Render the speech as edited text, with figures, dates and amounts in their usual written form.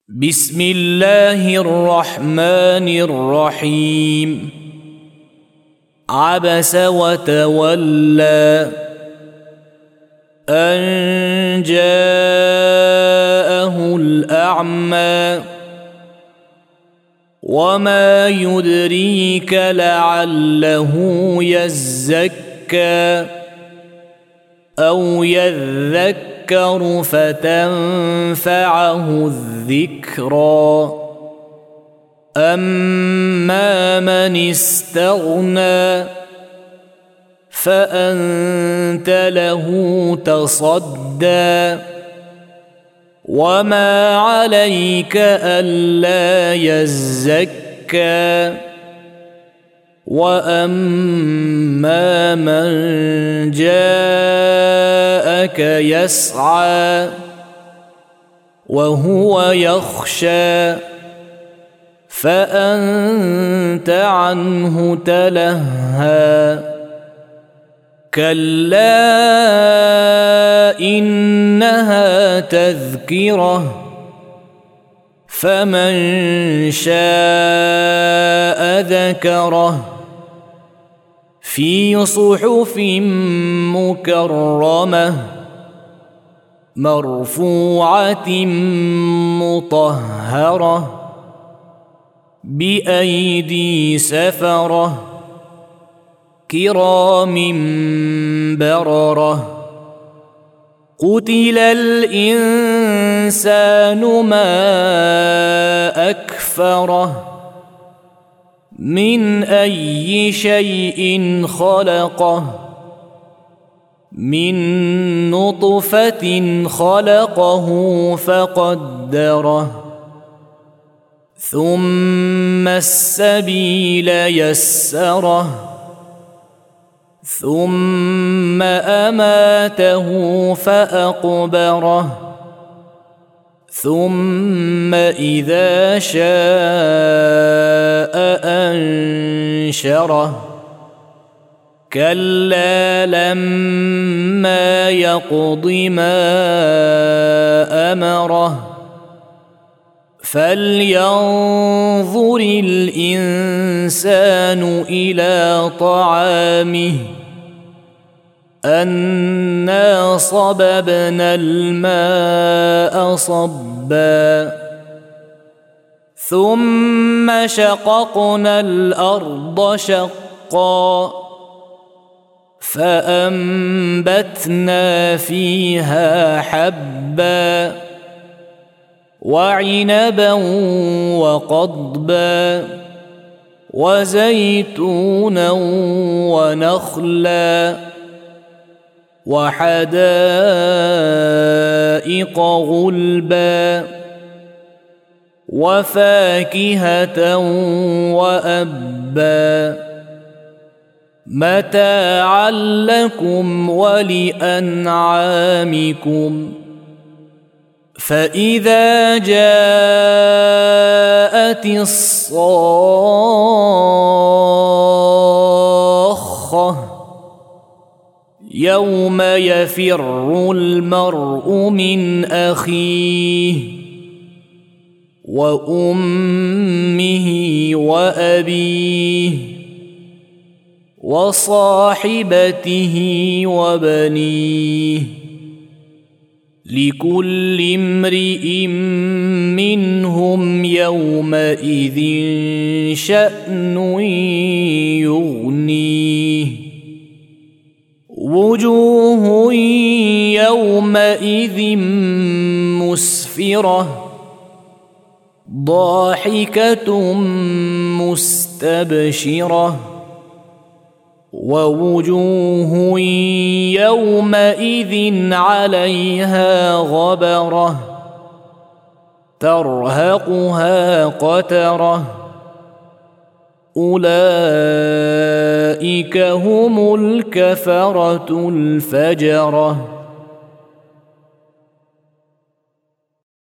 بسم الله الرحمن الرحيم. عبس وتولى أن جاءه الأعمى وما يدريك لعله يزكى أو يذكر فتنفعه الذكرى أما من استغنى فأنت له تصدى وما عليك ألا يزكى وأما من جاءك يسعى وهو يخشى فأنت عنه تلهى كلا إنها تذكرة فمن شاء ذكره في صحف مكرمة مرفوعة مطهرة بأيدي سفرة كرام بررة قتل الإنسان ما أكفره من أي شيء خلقه من نطفة خلقه فقدره ثم السبيل يسره ثم أماته فأقبره ثم إذا شاء أنشره كلا لما يقض ما أمره فلينظر الإنسان إلى طعامه أنا صببنا الماء صبا ثم شققنا الأرض شقا فأنبتنا فيها حبا وعنبا وقضبا وزيتونا ونخلا وحدائق غلبا وفاكهة وأبا متاعا لكم ولأنعامكم فإذا جاءت الصاخة يوم يفر المرء من أخيه وأمه وأبيه وصاحبته وبنيه لكل امرئ منهم يومئذ شأن يغنيه وجوه يومئذ مسفرة ضاحكة مستبشرة ووجوه يومئذ عليها غبرة ترهقها قترة أولئك هم الكفرة الفجرة